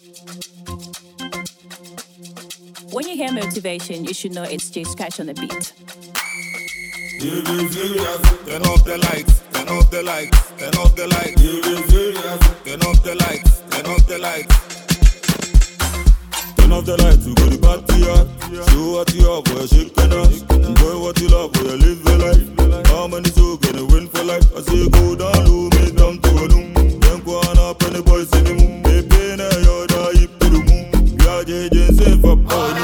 When you hear motivation, you should know it's J Scratch on the beat. You be serious, turn off the lights, turn off the lights, turn off the lights. You be serious, turn off the lights, turn off the lights. Turn off the lights, we go to party up. Show what you have, boy, shaking us. Enjoy what you love, boy, live your life. How many so gonna win for life? I say go down low, make them to a doom. Then go on up and the boys in the moon. They pay now, you're the hip to the moon. We are JJ safe for party.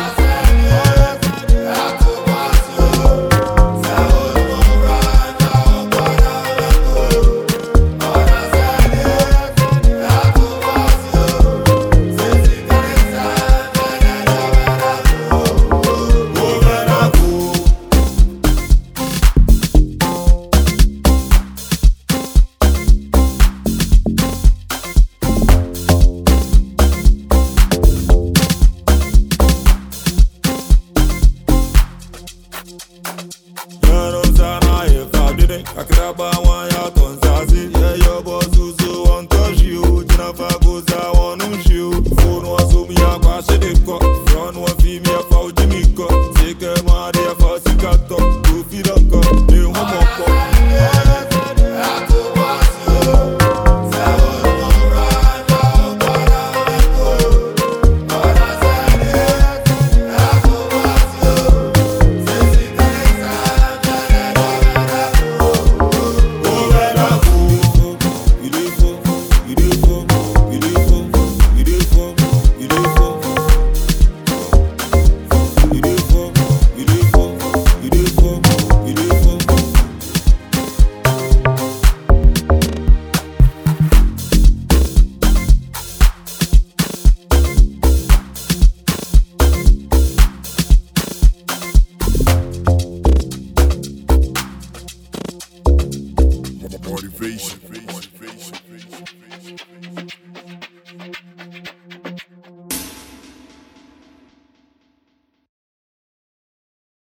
Akraba wan ya ton sasi. Yeah, your boss who so want touch you. Jinafa goes I want you. Phone was so me a kwash de ko. Front one fee me a fau Jimmy ko. Take a man de a fau sikato. Go feed up ko. Ne homo ko. Motivation.